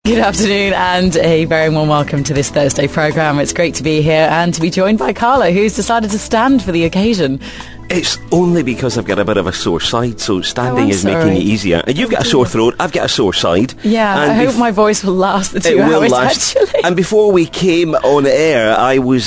Good afternoon and a very warm welcome to this Thursday programme. It's great to be here and to be joined by Carlo, who's decided to stand for the occasion. It's only because I've got a bit of a sore side, so standing is making it easier. And you've got a sore throat, I've got a sore side. Yeah, I hope my voice will last the 2 hours, actually. And before we came on air, I was,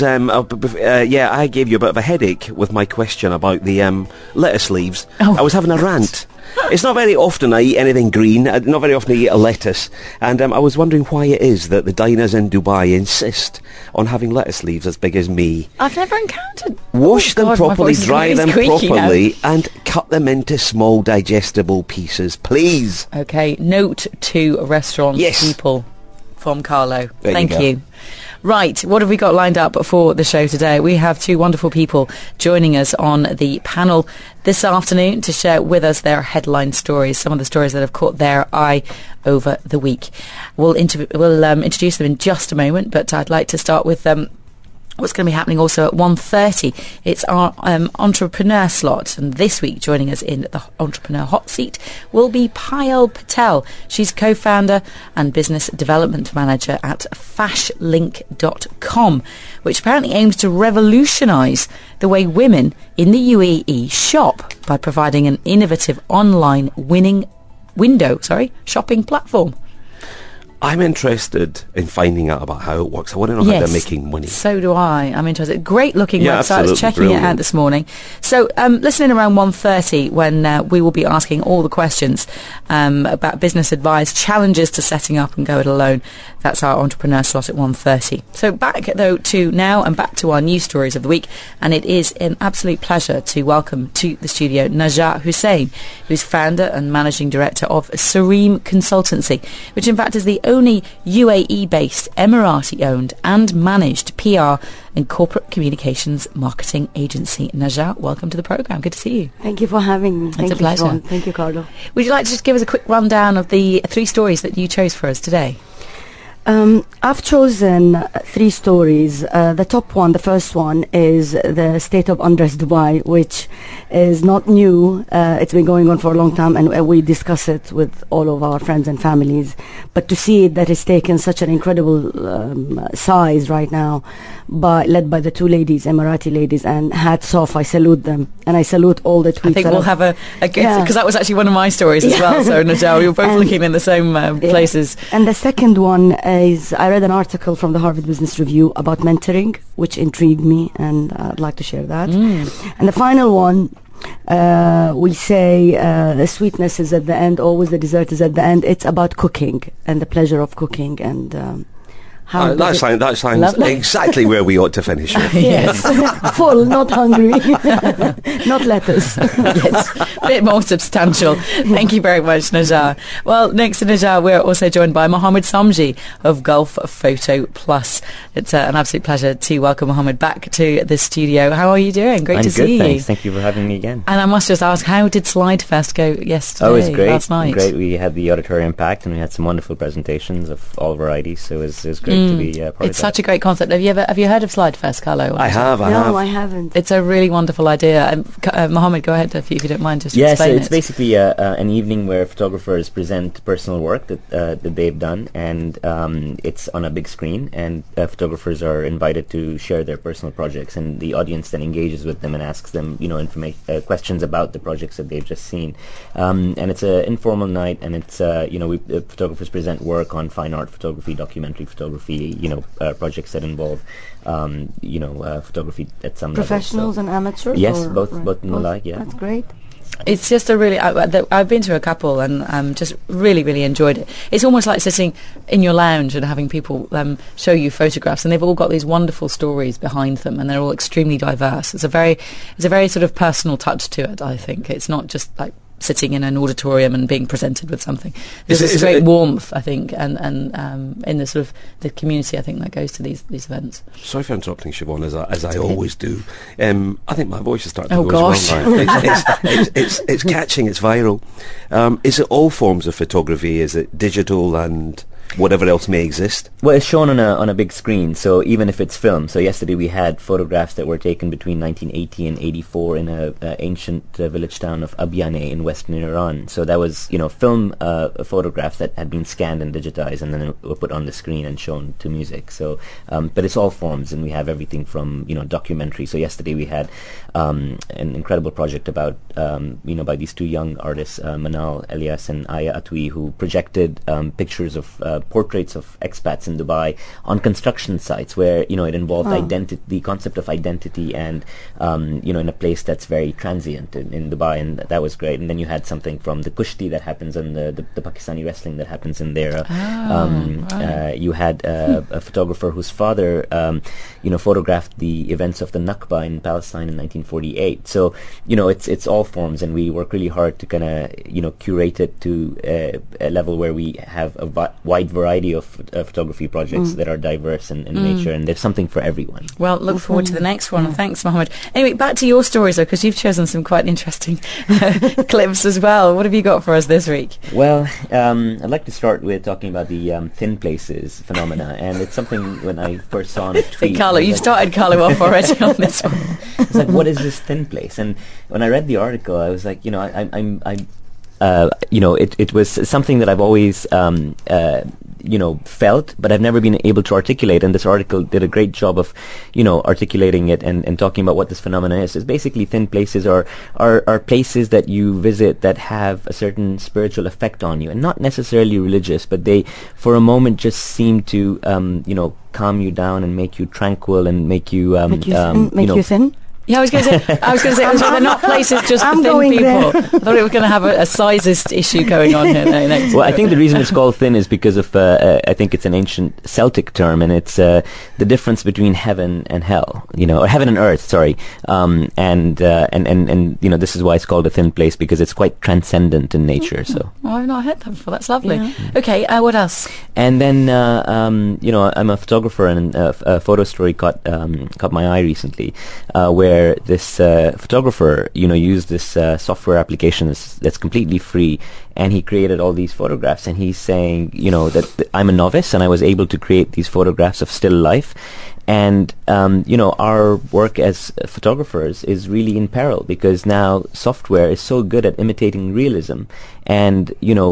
I gave you a bit of a headache with my question about the lettuce leaves. I was having a rant. It's not very often I eat anything green, not very often I eat a lettuce, and I was wondering why it is that the diners in Dubai insist on having lettuce leaves as big as me. I've never encountered... Wash them properly, dry them properly, and cut them into small digestible pieces, please. Okay, note to restaurant people from Carlo. Thank you. Right, what have we got lined up for the show today? We have two wonderful people joining us on the panel this afternoon to share with us their headline stories, some of the stories that have caught their eye over the week. We'll introduce them in just a moment, but I'd like to start with what's going to be happening also at 1:30. It's our entrepreneur slot, and this week joining us in the entrepreneur hot seat will be Payal Patel. She's co-founder and business development manager at fashlink.com, which apparently aims to revolutionise the way women in the UAE shop by providing an innovative online shopping platform. I'm interested in finding out about how it works. I want to know how they're making money. So do I. I'm interested. Great looking website. I was checking it out this morning. So listening around 1:30 when we will be asking all the questions about business advice, challenges to setting up and go it alone. That's our entrepreneur slot at 1:30. So back though to now and back to our news stories of the week. And it is an absolute pleasure to welcome to the studio Najat Hussain, who's founder and managing director of Sareem Consultancy, which in fact is the only UAE-based, Emirati-owned and managed PR and corporate communications marketing agency. Najat, welcome to the programme. Good to see you. Thank you for having me. It's a pleasure. Thank you, Carlo. Would you like to just give us a quick rundown of the three stories that you chose for us today? I've chosen three stories. The top one, the first one, is the state of unrest Dubai, which is not new. It's been going on for a long time, and we discuss it with all of our friends and families. But to see it that it's taken such an incredible size right now, led by the two ladies, Emirati ladies, and hats off, I salute them. And I salute all the tweets. I think we'll have a because that was actually one of my stories as well. So, Najat, we were both looking in the same places. And the second one is, I read an article from the Harvard Business Review about mentoring, which intrigued me, and I'd like to share that. And the final one, we say the sweetness is at the end, always the dessert is at the end. It's about cooking and the pleasure of cooking, and that sounds exactly where we ought to finish. Yes, full, not hungry, not lettuce. Yes, a bit more substantial. Thank you very much, Najat. Well, next to Najat, we're also joined by Mohammed Samji of Gulf Photo Plus. It's an absolute pleasure to welcome Mohammed back to the studio. How are you doing? Great to see you. Thanks. Thank you for having me again. And I must just ask, how did Slidefest go yesterday? Oh, it was great. Last night. Great. We had the auditorium packed, and we had some wonderful presentations of all varieties. So it was great to be part of that. It's such a great concept. Have you heard of Slidefest, Carlo? I have. No, I haven't. It's a really wonderful idea. Mohammed, go ahead if you don't mind just explain it. It's basically an evening where photographers present personal work that they've done, and it's on a big screen, and photographers are invited to share their personal projects, and the audience then engages with them and asks them, questions about the projects that they've just seen. And it's an informal night, and it's photographers present work on fine art photography, documentary photography, projects that involve photography at some professionals level. And amateurs. Yes, both alike. Yeah, that's great. It's just a really... I've been to a couple and just really, really enjoyed it. It's almost like sitting in your lounge and having people show you photographs, and they've all got these wonderful stories behind them, and they're all extremely diverse. It's a very sort of personal touch to it, I think. It's not just like sitting in an auditorium and being presented with something. There's this great warmth, I think, and in the sort of the community, I think, that goes to these events. Sorry for interrupting, Siobhan, as I always do. I think my voice is starting to go gosh. as well now. It's catching, it's viral. Is it all forms of photography? Is it digital and whatever else may exist? Well, it's shown on a big screen, so even if it's film. So yesterday we had photographs that were taken between 1980 and 84 in a ancient village town of Abyaneh in western Iran. So that was, film photographs that had been scanned and digitized and then were put on the screen and shown to music. So, but it's all forms, and we have everything from, documentary. So yesterday we had an incredible project about, by these two young artists, Manal Elias and Aya Atwi, who projected pictures of portraits of expats in Dubai on construction sites where, it involved the concept of identity and, in a place that's very transient in Dubai, and that was great. And then you had something from the Kushti that happens in the Pakistani wrestling that happens in there. Right. You had a photographer whose father, photographed the events of the Nakba in Palestine in 1948. So, it's all forms, and we work really hard to kind of, curate it to a level where we have a wide variety of photography projects that are diverse in nature, and there's something for everyone. Well, look forward to the next one. Thanks, Mohammed. Anyway, back to your stories, though, because you've chosen some quite interesting clips as well. What have you got for us this week? Well, I'd like to start with talking about the thin places phenomena, and it's something when I first saw on a tweet. Carlo, you started Carlo off already on this one. It's like, what is this thin place? And when I read the article, I was like, it was something that I've always, felt, but I've never been able to articulate. And this article did a great job of, articulating it and talking about what this phenomenon is. It's basically thin places are places that you visit that have a certain spiritual effect on you, and not necessarily religious, but they, for a moment, just seem to, calm you down and make you tranquil and make you, you thin. Yeah, I was going to say, they're not places just for thin people. I thought it was going to have a sizist issue going on here. Well, I think the reason it's called thin is because of, I think it's an ancient Celtic term, and it's the difference between heaven and hell, or heaven and earth, sorry. And this is why it's called a thin place, because it's quite transcendent in nature. So. Well, I've not heard that before. That's lovely. Yeah. Okay, what else? And then, I'm a photographer, and a photo story caught my eye recently, where this photographer, used this software application that's completely free, and he created all these photographs, and he's saying, that I'm a novice and I was able to create these photographs of still life. And, our work as photographers is really in peril, because now software is so good at imitating realism. And,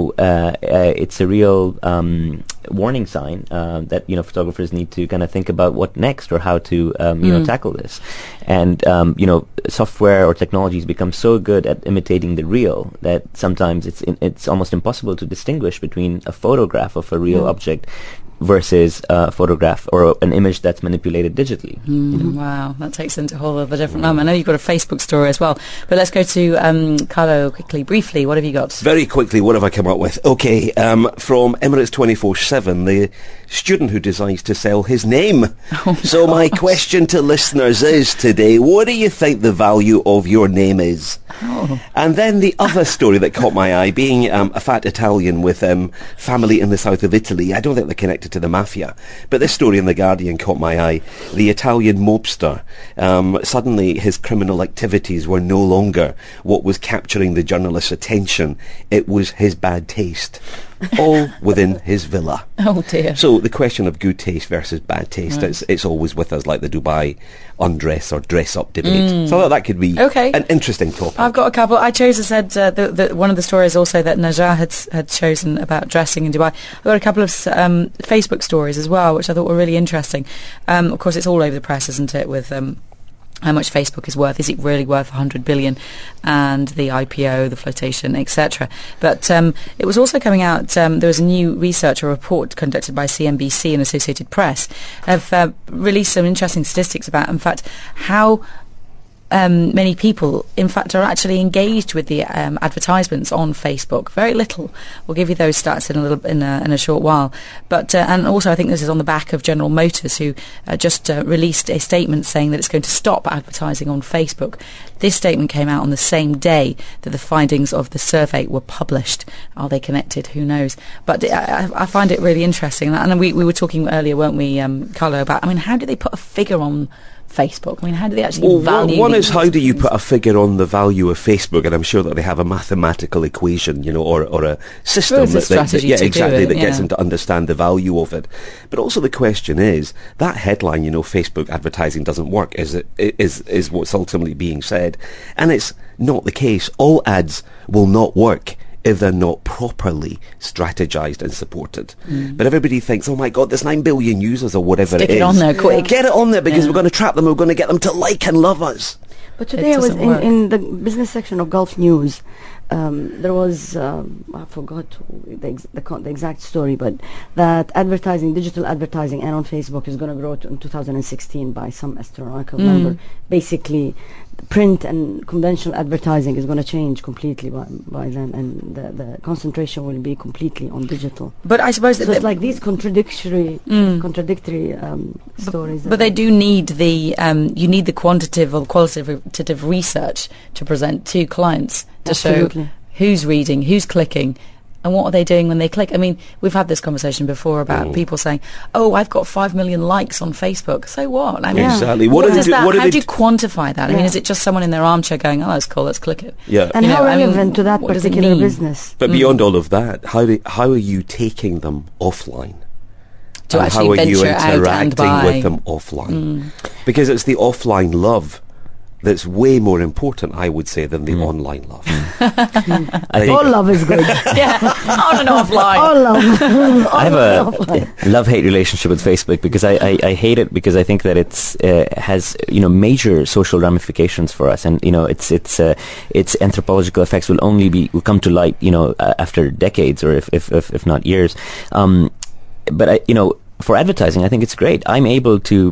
it's a real warning sign that, photographers need to kind of think about what next, or how to, tackle this. And, software or technologies become so good at imitating the real that sometimes it's almost impossible to distinguish between a photograph of a real object versus a photograph or an image that's manipulated digitally. Wow, that takes into a whole other different realm. I know you've got a Facebook story as well, but let's go to Carlo quickly, briefly. What have you got? Very quickly, what have I come up with? Okay, from Emirates 24/7, the student who decides to sell his name. So my question to listeners is today, what do you think the value of your name is? And then the other story that caught my eye, being a fat Italian with family in the south of Italy, I don't think they're connected to the mafia, but this story in The Guardian caught my eye. The Italian mobster, suddenly his criminal activities were no longer what was capturing the journalist's attention, it was his bad taste. All within his villa. Oh dear. So the question of good taste versus bad taste, it's always with us, like the Dubai undress or dress up debate. So I thought that could be an interesting topic. I've got a couple. I chose, I said, one of the stories also that Najah had chosen about dressing in Dubai. I've got a couple of Facebook stories as well, which I thought were really interesting. Of course, it's all over the press, isn't it, with how much Facebook is worth. Is it really worth 100 billion? And the IPO, the flotation, etc. But it was also coming out, there was a new research, a report conducted by CNBC and Associated Press, have released some interesting statistics about, in fact, how many people, in fact, are actually engaged with the advertisements on Facebook. Very little. We'll give you those stats in a short while. But and also, I think this is on the back of General Motors, who just released a statement saying that it's going to stop advertising on Facebook. This statement came out on the same day that the findings of the survey were published. Are they connected? Who knows? But I find it really interesting. And we were talking earlier, weren't we, Carlo, about, how do they put a figure on Facebook? I mean, how do they actually value one is, how do you put a figure on the value of Facebook? And I'm sure that they have a mathematical equation, or a system that gets them to understand the value of it. But also the question is, that headline, Facebook advertising doesn't work, is what's ultimately being said. And it's not the case. All ads will not work if they're not properly strategized and supported. But everybody thinks, oh my God, there's 9 billion users or whatever it is. Stick it on there quick. Get it on there, because we're going to trap them, we're going to get them to like and love us. But today I was in the business section of Gulf News. There was, I forgot the exact story, but that digital advertising, and on Facebook is going to grow in 2016 by some astronomical number. Basically, print and conventional advertising is going to change completely by then, and the concentration will be completely on digital. But I suppose so it's like these contradictory stories. But they do need you need the quantitative or qualitative research to present to clients to show who's reading, who's clicking, and what are they doing when they click. I mean, we've had this conversation before about people saying, oh, I've got 5 million likes on Facebook. So what? I mean, exactly. How do you quantify that? I mean, is it just someone in their armchair going, oh, that's cool, let's click it? Yeah. And how relevant to that particular business? But beyond all of that, how are you taking them offline? To actually how are you venture interacting out and with them offline? Because it's the offline love that's way more important, I would say, than the online love. All love is good. On and offline. All love. I have a love-hate relationship with Facebook, because I hate it, because I think that it's has major social ramifications for us, and its anthropological effects will come to light after decades, or if not years. But for advertising, I think it's great. I'm able to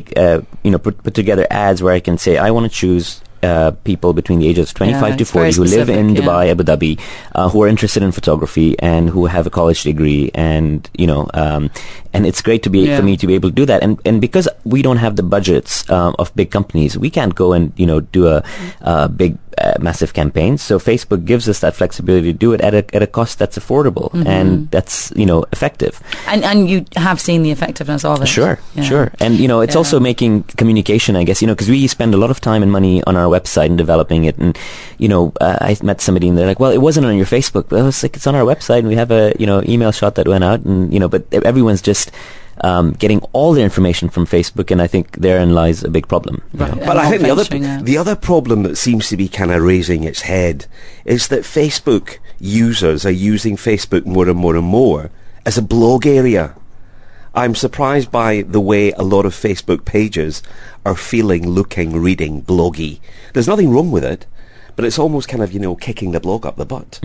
put together ads where I can say, I want to choose people between the ages of 25 to 40 who live in Dubai, Abu Dhabi, who are interested in photography and who have a college degree, and and it's great for me to be able to do that. And because we don't have the budgets of big companies, we can't go and do a big massive campaigns. So Facebook gives us that flexibility to do it at a cost that's affordable and that's effective. And you have seen the effectiveness of it. Sure. And it's also making communication, I guess, because we spend a lot of time and money on our website and developing it. And I met somebody and they're like, well, it wasn't on your Facebook. But I was like, it's on our website, and we have a email shot that went out, and but everyone's just getting all the information from Facebook, and I think therein lies a big problem. Right. But I think the other problem that seems to be kind of raising its head is that Facebook users are using Facebook more and more and more as a blog area. I'm surprised by the way a lot of Facebook pages are feeling, looking, reading, bloggy. There's nothing wrong with it, but it's almost kind of kicking the blog up the butt.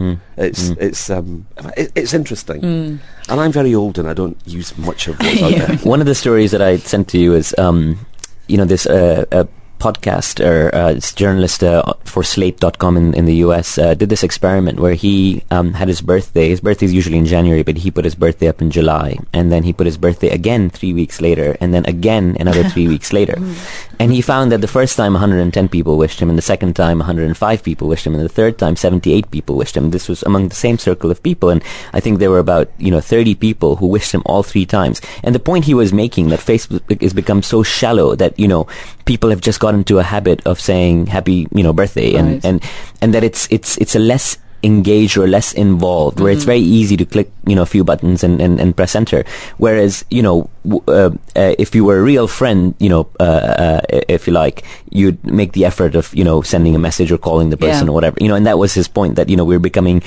It's interesting, and I'm very old and I don't use much of what's out there. One of the stories that I sent to you is this podcaster, this journalist for Slate.com in the US did this experiment where he had his birthday. His birthday is usually in January, but he put his birthday up in July, and then he put his birthday again 3 weeks later, and then again another 3 weeks later. And he found that the first time 110 people wished him, and the second time 105 people wished him, and the third time 78 people wished him. This was among the same circle of people, and I think there were about 30 people who wished him all 3 times. And the point he was making, that Facebook has become so shallow that people have just got into a habit of saying happy birthday, and that it's a less engaged or less involved, where it's very easy to click a few buttons and press enter, whereas if you were a real friend, if you like, you'd make the effort of sending a message or calling the person or whatever, and that was his point, that we're becoming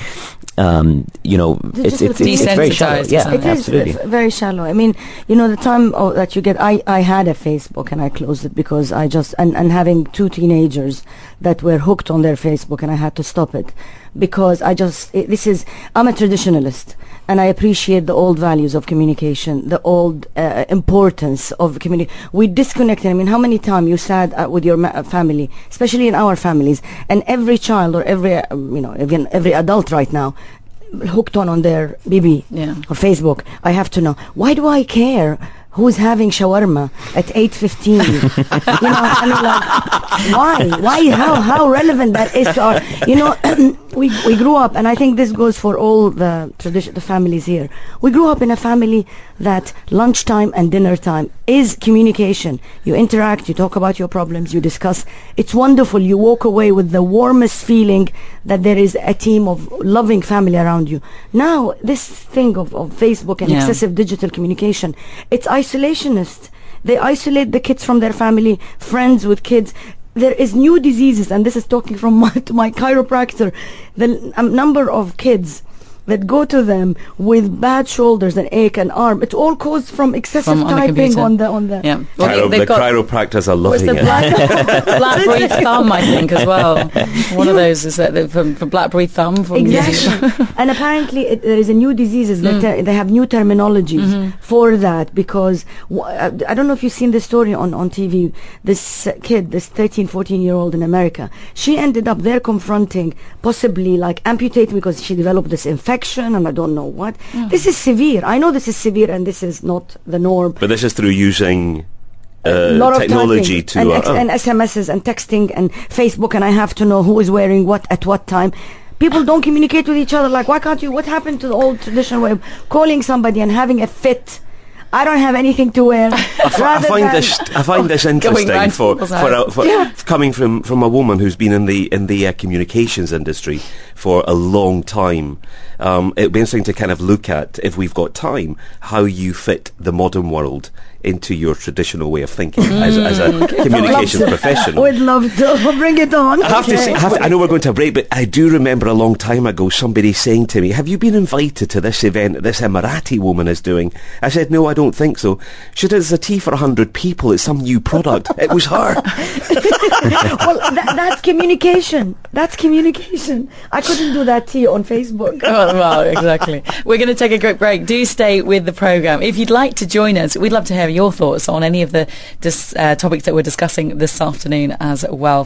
it's very shallow. Yeah, absolutely. Is very shallow. I mean, the time that you get, I had a Facebook and I closed it because I just, and having 2 teenagers that were hooked on their Facebook, and I had to stop it because I'm a traditionalist, and I appreciate the old values of communication, the old importance of community. We disconnected. I mean, how many times you sat with your family, especially in our families, and every child or every even every adult right now hooked on their BB or Facebook. I have to know, why do I care who's having shawarma at 8:15? I mean, like, why how relevant that is to our, we grew up, and I think this goes for all the families here. We grew up in a family that lunchtime and dinner time is communication. You interact, you talk about your problems, you discuss. It's wonderful. You walk away with the warmest feeling that there is a team of loving family around you. Now, this thing of Facebook and excessive digital communication, it's isolationist. They isolate the kids from their family, friends with kids. There is new diseases, and this is talking from my chiropractor. The number of kids that go to them with bad shoulders and ache and arm, it's all caused from excessive typing on the yeah. Well, the chiropractors are loving it. Blackberry thumb, I think, as well. One of those is that from Blackberry thumb. Exactly. And apparently there is a new diseases that they have new terminologies for that, because I don't know if you've seen this story on TV. This kid, this 13, 14-year-old in America, she ended up there confronting, possibly like amputating, because she developed this infection and I don't know what. This is severe. I know this is severe and this is not the norm. But this is through using technology and SMSs and texting and Facebook, and I have to know who is wearing what at what time. People don't communicate with each other. Like, why can't you? What happened to the old traditional way of calling somebody and having a fit? I don't have anything to wear. I find this interesting for coming from a woman who's been in the communications industry for a long time. It'd be interesting to kind of look at, if we've got time, how you fit the modern world into your traditional way of thinking as a communications professional. We'd love to. Bring it on. I know we're going to a break, but I do remember a long time ago somebody saying to me, have you been invited to this event that this Emirati woman is doing? I said, no, I don't think so. She said, it's a tea for 100 people. It's some new product. It was her. Well, that's communication. That's communication. I couldn't do that tea on Facebook. Well, exactly. We're going to take a quick break. Do stay with the programme. If you'd like to join us, we'd love to hear your thoughts on any of the topics that we're discussing this afternoon as well.